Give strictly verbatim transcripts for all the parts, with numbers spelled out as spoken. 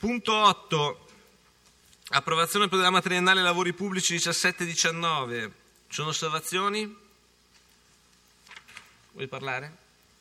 Punto otto. Approvazione del programma triennale lavori pubblici diciassette diciannove. Ci sono osservazioni? Vuoi parlare?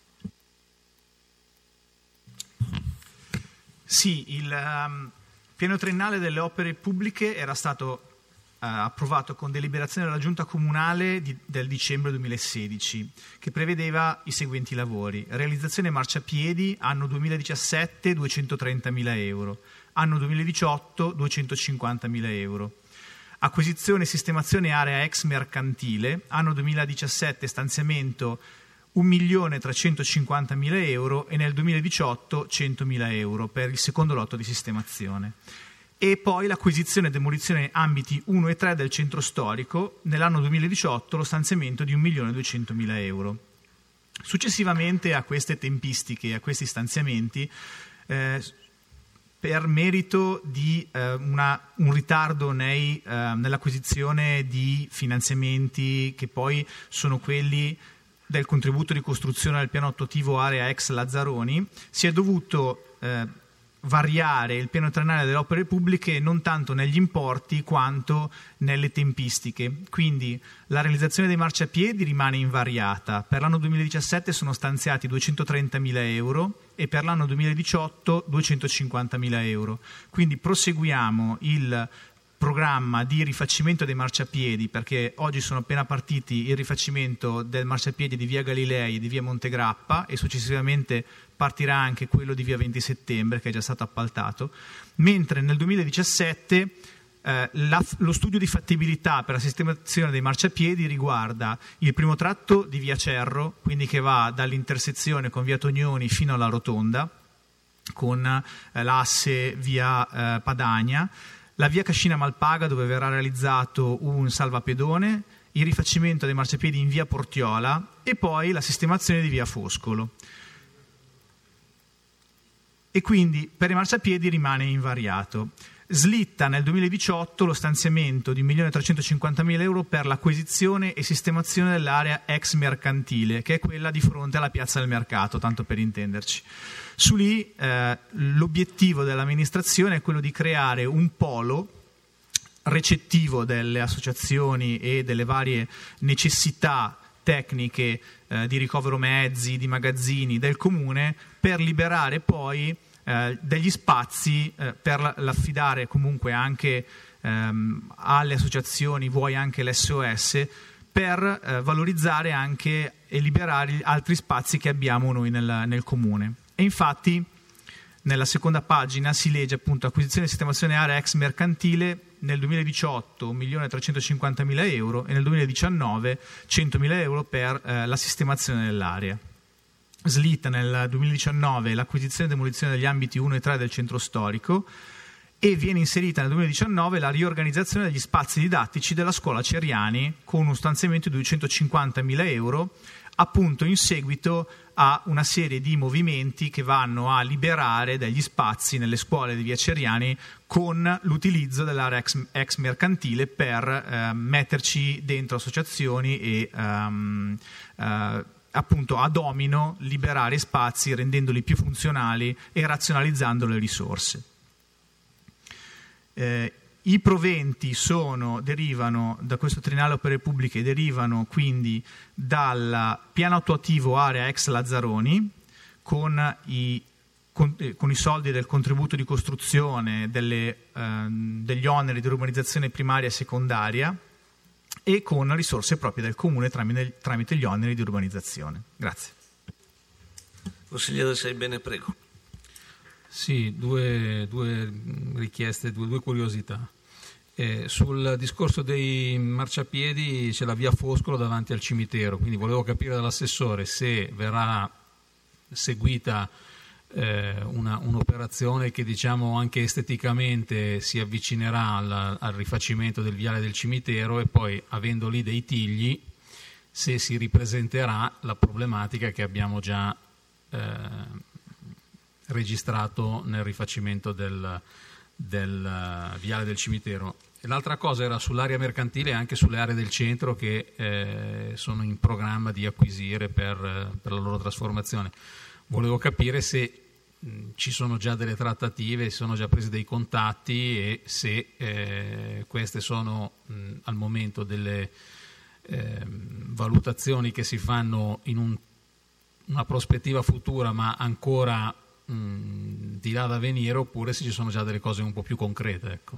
Sì, il um, piano triennale delle opere pubbliche era stato Uh, approvato con deliberazione della Giunta Comunale di, del dicembre duemilasedici, che prevedeva i seguenti lavori: realizzazione marciapiedi, anno duemiladiciassette duecentotrentamila euro, anno duemiladiciotto duecentocinquantamila euro, acquisizione e sistemazione area ex mercantile, anno duemiladiciassette stanziamento un milione trecentocinquantamila euro e nel duemiladiciotto centomila euro per il secondo lotto di sistemazione. E poi l'acquisizione e demolizione ambiti uno e tre del centro storico, nell'anno duemiladiciotto lo stanziamento di un milione duecentomila euro. Successivamente a queste tempistiche e a questi stanziamenti, eh, per merito di eh, una, un ritardo nei, eh, nell'acquisizione di finanziamenti che poi sono quelli del contributo di costruzione del piano attuativo area ex Lazzaroni, si è dovuto eh, variare il piano triennale delle opere pubbliche non tanto negli importi quanto nelle tempistiche. Quindi la realizzazione dei marciapiedi rimane invariata. Per l'anno duemiladiciassette sono stanziati duecentotrentamila euro e per l'anno duemiladiciotto duecentocinquantamila euro. Quindi proseguiamo il programma di rifacimento dei marciapiedi, perché oggi sono appena partiti il rifacimento del marciapiede di via Galilei e di via Montegrappa e successivamente partirà anche quello di via venti settembre, che è già stato appaltato, mentre nel duemiladiciassette eh, la, lo studio di fattibilità per la sistemazione dei marciapiedi riguarda il primo tratto di via Cerro, quindi che va dall'intersezione con via Tognoni fino alla rotonda, con eh, l'asse via eh, Padania, la via Cascina Malpaga dove verrà realizzato un salvapedone, il rifacimento dei marciapiedi in via Portiola e poi la sistemazione di via Foscolo. E quindi per i marciapiedi rimane invariato. Slitta nel duemiladiciotto lo stanziamento di un milione trecentocinquantamila euro per l'acquisizione e sistemazione dell'area ex mercantile, che è quella di fronte alla piazza del mercato, tanto per intenderci. Su lì eh, l'obiettivo dell'amministrazione è quello di creare un polo recettivo delle associazioni e delle varie necessità tecniche eh, di ricovero mezzi, di magazzini del comune, per liberare poi eh, degli spazi eh, per l'affidare comunque anche ehm, alle associazioni, vuoi anche l'S O S, per eh, valorizzare anche e liberare altri spazi che abbiamo noi nel, nel comune. E infatti nella seconda pagina si legge appunto acquisizione e sistemazione area ex mercantile nel duemiladiciotto un milione trecentocinquantamila euro e nel duemiladiciannove centomila euro per eh, la sistemazione dell'area. Slitta nel duemiladiciannove l'acquisizione e demolizione degli ambiti uno e tre del centro storico e viene inserita nel duemiladiciannove la riorganizzazione degli spazi didattici della scuola Ceriani con uno stanziamento di duecentocinquantamila euro, appunto in seguito a una serie di movimenti che vanno a liberare degli spazi nelle scuole di via Ceriani con l'utilizzo dell'area ex, ex mercantile per eh, metterci dentro associazioni e um, uh, appunto a domino liberare spazi rendendoli più funzionali e razionalizzando le risorse. Eh, I proventi sono, derivano da questo triennale opere pubbliche, derivano quindi dal piano attuativo area ex Lazzaroni con i, con, eh, con i soldi del contributo di costruzione, delle, ehm, degli oneri di urbanizzazione primaria e secondaria e con risorse proprie del comune tramite, tramite gli oneri di urbanizzazione. Grazie. Consigliere Seibene, prego. Sì, due, due richieste, due, due curiosità. Eh, sul discorso dei marciapiedi c'è la via Foscolo davanti al cimitero, quindi volevo capire dall'assessore se verrà seguita eh, una, un'operazione che diciamo anche esteticamente si avvicinerà al, al rifacimento del viale del cimitero e poi avendo lì dei tigli se si ripresenterà la problematica che abbiamo già eh, registrato nel rifacimento del, del uh, viale del cimitero. E l'altra cosa era sull'area mercantile e anche sulle aree del centro che eh, sono in programma di acquisire per, per la loro trasformazione. Volevo capire se mh, ci sono già delle trattative, si sono già presi dei contatti e se eh, queste sono mh, al momento delle eh, valutazioni che si fanno in un, una prospettiva futura ma ancora mh, di là da venire, oppure se ci sono già delle cose un po' più concrete, ecco.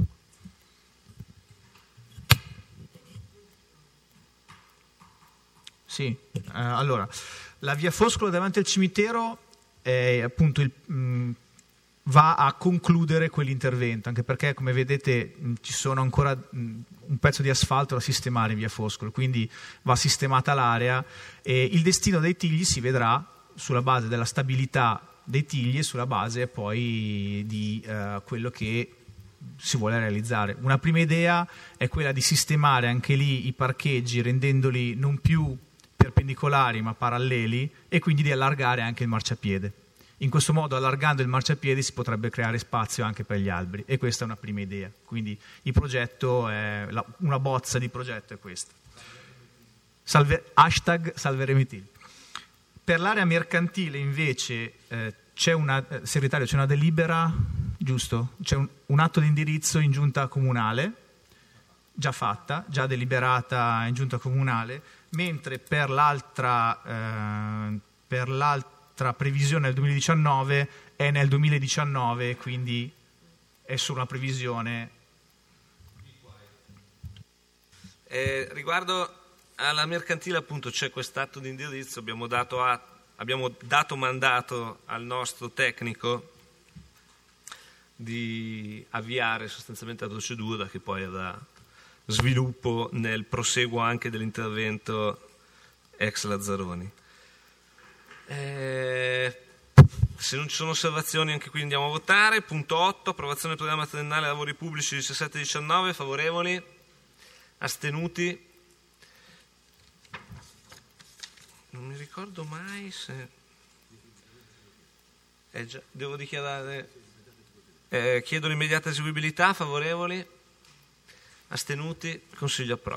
Sì, eh, allora, la via Foscolo davanti al cimitero è, appunto, il, mh, va a concludere quell'intervento, anche perché, come vedete, mh, ci sono ancora mh, un pezzo di asfalto da sistemare in via Foscolo, quindi va sistemata l'area e il destino dei Tigli si vedrà sulla base della stabilità dei Tigli e sulla base poi di eh, quello che si vuole realizzare. Una prima idea è quella di sistemare anche lì i parcheggi rendendoli non più perpendicolari ma paralleli e quindi di allargare anche il marciapiede. In questo modo, allargando il marciapiede, si potrebbe creare spazio anche per gli alberi e questa è una prima idea. Quindi il progetto è, la, una bozza di progetto è questa. Salve, hashtag salveremo i Tigli. Per l'area mercantile invece eh, c'è una, eh, segretario, c'è una delibera, giusto? C'è un, un atto di indirizzo in giunta comunale, già fatta, già deliberata in giunta comunale, mentre per l'altra, eh, per l'altra previsione del duemiladiciannove è nel duemiladiciannove, quindi è solo una previsione. Eh, riguardo alla mercantile, appunto, c'è quest'atto di indirizzo, abbiamo dato, a, abbiamo dato mandato al nostro tecnico di avviare sostanzialmente la procedura che poi avrà sviluppo nel proseguo anche dell'intervento ex Lazzaroni. Eh, se non ci sono osservazioni anche qui andiamo a votare. Punto otto, approvazione del programma triennale lavori pubblici diciassette diciannove, favorevoli, astenuti. Non mi ricordo mai se eh già, devo dichiarare eh, chiedo l'immediata eseguibilità, favorevoli, astenuti, Consiglio approva.